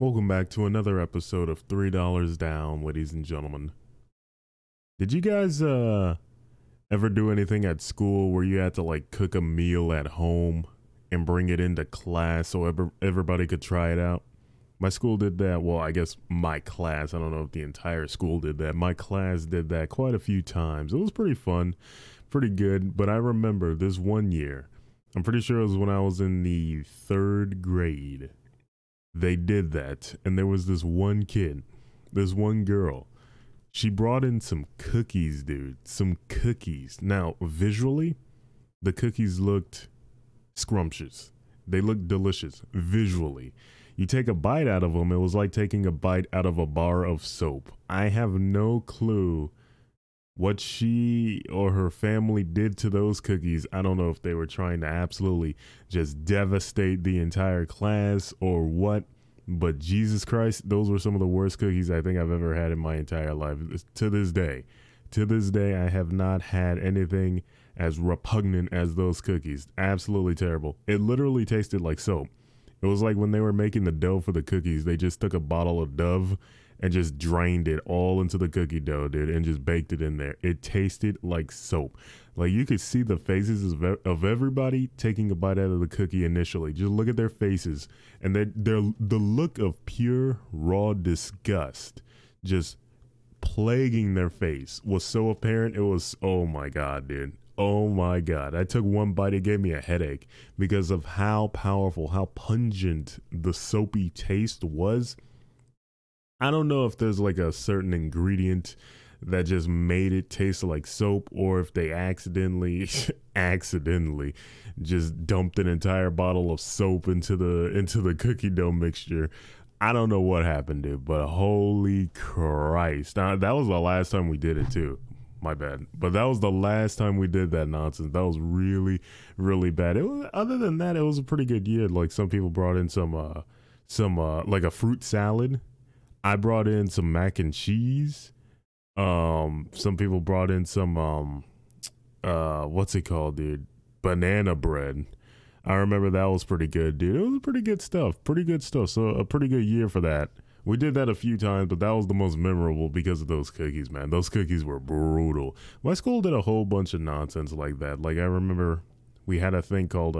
Welcome back to another episode of $3 Down, ladies and gentlemen. Did you guys ever do anything at school where you had to like cook a meal at home and bring it into class so everybody could try it out? My school did that. Well, I guess my class. I don't know if the entire school did that. My class did that quite a few times. It was pretty fun, pretty good. But I remember this one year. I'm pretty sure it was when I was in the third grade. They did that, and there was this one kid, this one girl. She brought in some cookies, dude. Some cookies. Now, visually, the cookies looked scrumptious. They looked delicious visually. You take a bite out of them, it was like taking a bite out of a bar of soap. I have no clue what she or her family did to those cookies. I don't know if they were trying to absolutely just devastate the entire class or what, but Jesus Christ, those were some of the worst cookies I think I've ever had in my entire life. To this day, I have not had anything as repugnant as those cookies. Absolutely terrible. It literally tasted like soap. It was like when they were making the dough for the cookies, they just took a bottle of Dove and just drained it all into the cookie dough, dude, and just baked it in there. It tasted like soap. Like you could see the faces of everybody taking a bite out of the cookie initially. Just look at their faces, and the look of pure raw disgust just plaguing their face was so apparent. It was, oh my God, dude. Oh my God. I took one bite, it gave me a headache because of how powerful, how pungent the soapy taste was. I don't know if there's like a certain ingredient that just made it taste like soap, or if they accidentally just dumped an entire bottle of soap into the cookie dough mixture. I don't know what happened, dude, but holy Christ. Now, that was the last time we did it too. My bad. But that was the last time we did that nonsense. That was really, really bad. Other than that, it was a pretty good year. Like some people brought in some like a fruit salad. I brought in some mac and cheese. Some people brought in some what's it called, dude? Banana bread. I remember that was pretty good, dude. It was pretty good stuff. Pretty good stuff. So a pretty good year for that. We did that a few times, but that was the most memorable because of those cookies, man. Those cookies were brutal. My school did a whole bunch of nonsense like that. Like I remember we had a thing called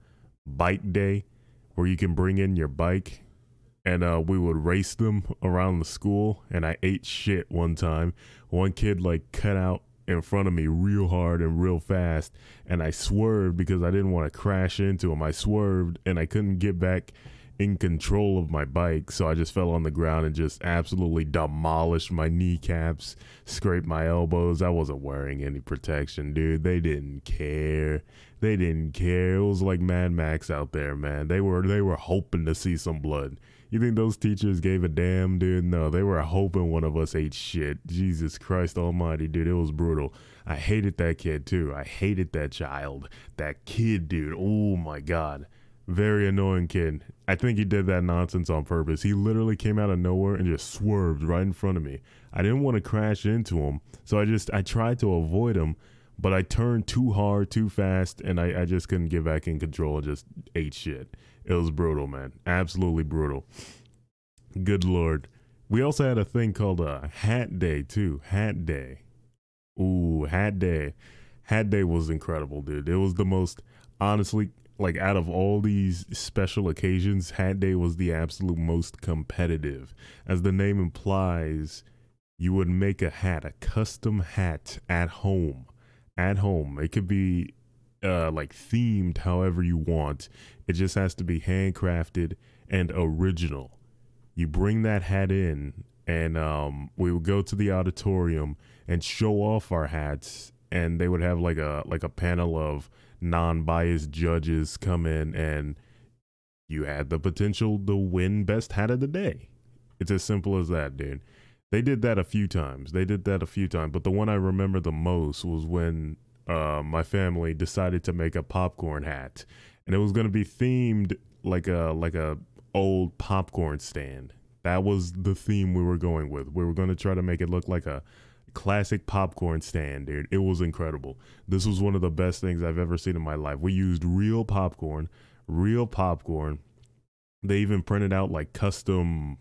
bike day where you can bring in your bike, and we would race them around the school. And I ate shit one time. One kid like cut out in front of me real hard and real fast, and I swerved because I didn't want to crash into him. I swerved and I couldn't get back in control of my bike, so I just fell on the ground and just absolutely demolished my kneecaps, scraped my elbows. I wasn't wearing any protection, dude. They didn't care. They didn't care. It was like Mad Max out there, man. They were hoping to see some blood. You think those teachers gave a damn, dude? No, they were hoping one of us ate shit. Jesus Christ almighty, dude. It was brutal. I hated that kid too. I hated that child. That kid, dude. Oh my God. Very annoying kid. I think he did that nonsense on purpose. He literally came out of nowhere and just swerved right in front of me. I didn't want to crash into him, so I tried to avoid him, but I turned too hard, too fast, and I just couldn't get back in control and just ate shit. It was brutal, man. Absolutely brutal. Good Lord. We also had a thing called a hat day too. Hat day. Ooh, hat day. Hat day was incredible, dude. It was the most, honestly, like out of all these special occasions, Hat Day was the absolute most competitive. As the name implies, you would make a hat, a custom hat at home. At home. It could be like themed however you want. It just has to be handcrafted and original. You bring that hat in, and we would go to the auditorium and show off our hats, and they would have like a panel of non-biased judges come in, and you had the potential to win best hat of the day. It's as simple as that, dude. They did that a few times. But the one I remember the most was when my family decided to make a popcorn hat, and it was going to be themed like a old popcorn stand. That was the theme we were going with. We were going to try to make it look like a classic popcorn stand, dude. It was incredible. This was one of the best things I've ever seen in my life. We used real popcorn, They even printed out like custom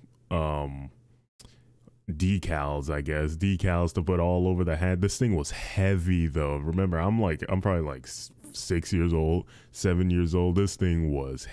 decals, I guess, decals to put all over the hat. This thing was heavy though. Remember, I'm probably like 6 years old, 7 years old. This thing was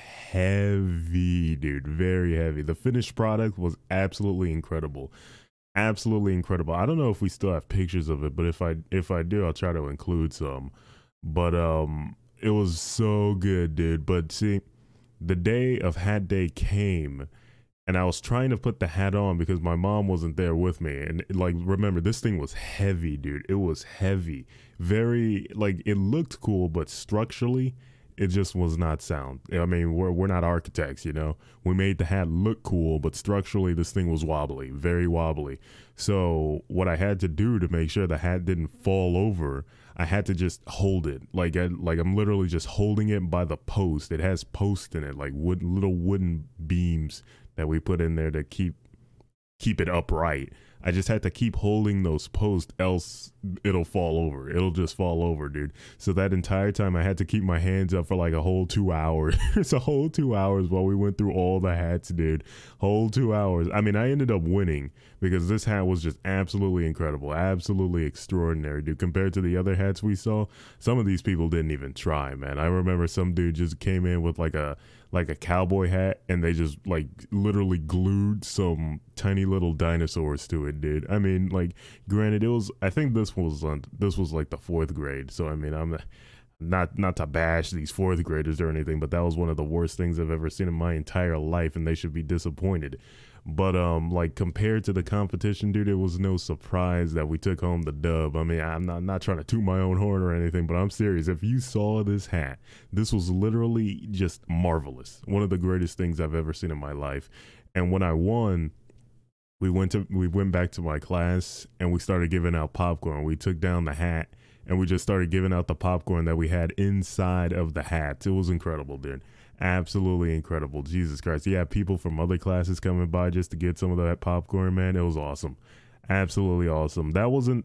heavy, dude, very heavy. The finished product was absolutely incredible. Absolutely incredible. I don't know if we still have pictures of it, but if I do, I'll try to include some. But it was so good, dude. But see, the day of hat day came, and I was trying to put the hat on because my mom wasn't there with me. And like, remember, this thing was heavy, dude. It was heavy. Very, like, it looked cool, but structurally, it just was not sound. I mean, we're not architects, you know. We made the hat look cool, but structurally, this thing was wobbly, very wobbly. So what I had to do to make sure the hat didn't fall over, I had to just hold it. Like I'm literally just holding it by the post. It has posts in it, like little wooden beams that we put in there to keep it upright. I just had to keep holding those posts, else it'll fall over. It'll just fall over, dude. So that entire time I had to keep my hands up for like a whole 2 hours. It's a whole 2 hours while we went through all the hats, dude. Whole 2 hours. I mean, I ended up winning because this hat was just absolutely incredible, absolutely extraordinary, dude. Compared to the other hats we saw, some of these people didn't even try, man. I remember some dude just came in with like a cowboy hat, and they just like literally glued some tiny little dinosaurs to it, dude. I mean, like, granted, I think this was like the 4th grade, so I mean, I'm not to bash these 4th graders or anything, but that was one of the worst things I've ever seen in my entire life, and they should be disappointed. But like, compared to the competition, dude, it was no surprise that we took home the dub. I mean, I'm not trying to toot my own horn or anything, but I'm serious. If you saw this hat, this was literally just marvelous. One of the greatest things I've ever seen in my life. And when I won, we went back to my class and we started giving out popcorn. We took down the hat and we just started giving out the popcorn that we had inside of the hats. It was incredible, dude. Absolutely incredible. Jesus Christ. You had people from other classes coming by just to get some of that popcorn, man. It was awesome. Absolutely awesome. That wasn't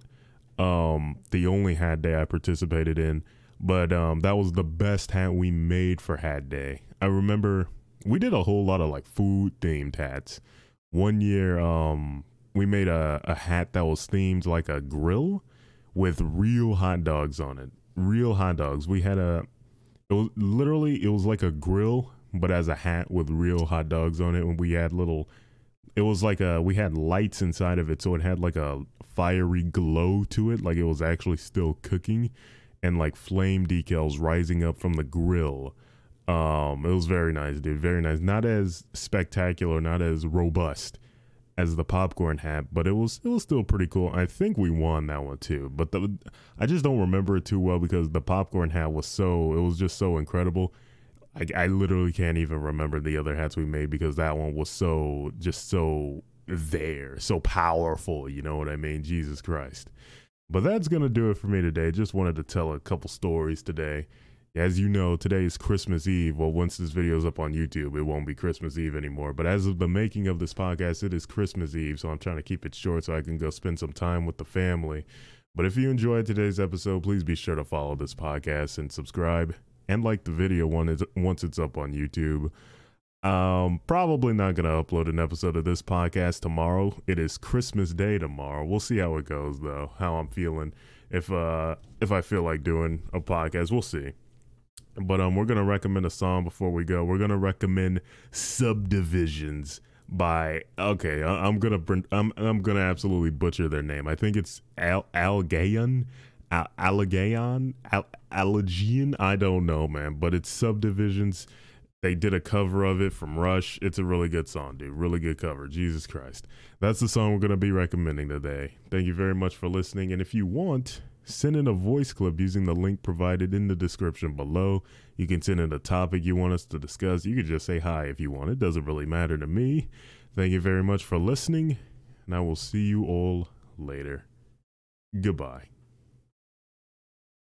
the only hat day I participated in, but that was the best hat we made for hat day. I remember we did a whole lot of like food themed hats. One year we made a hat that was themed like a grill with real hot dogs on it. Real hot dogs. It was like a grill, but as a hat with real hot dogs on it. And we had we had lights inside of it. So it had like a fiery glow to it. Like it was actually still cooking, and like flame decals rising up from the grill. It was very nice, dude. Very nice. Not as spectacular, not as robust as the popcorn hat, but it was still pretty cool. I think we won that one too, but I just don't remember it too well because the popcorn hat was just so incredible. I literally can't even remember the other hats we made because that one was so there, so powerful. You know what I mean? Jesus Christ. But that's gonna do it for me today. Just wanted to tell a couple stories today. As you know, today is Christmas Eve. Well, once this video is up on YouTube, it won't be Christmas Eve anymore. But as of the making of this podcast, it is Christmas Eve, so I'm trying to keep it short so I can go spend some time with the family. But if you enjoyed today's episode, please be sure to follow this podcast and subscribe and like the video once it's up on YouTube. Probably not going to upload an episode of this podcast tomorrow. It is Christmas Day tomorrow. We'll see how it goes, though, how I'm feeling. If I feel like doing a podcast, we'll see. But we're gonna recommend a song before we go. We're gonna recommend "Subdivisions" by I'm gonna absolutely butcher their name. I think it's Allegayon. I don't know, man. But it's Subdivisions. They did a cover of it from Rush. It's a really good song, dude. Really good cover. Jesus Christ. That's the song we're gonna be recommending today. Thank you very much for listening. And if you want, send in a voice clip using the link provided in the description below. You can send in a topic you want us to discuss. You can just say hi if you want. It doesn't really matter to me. Thank you very much for listening, and I will see you all later. Goodbye.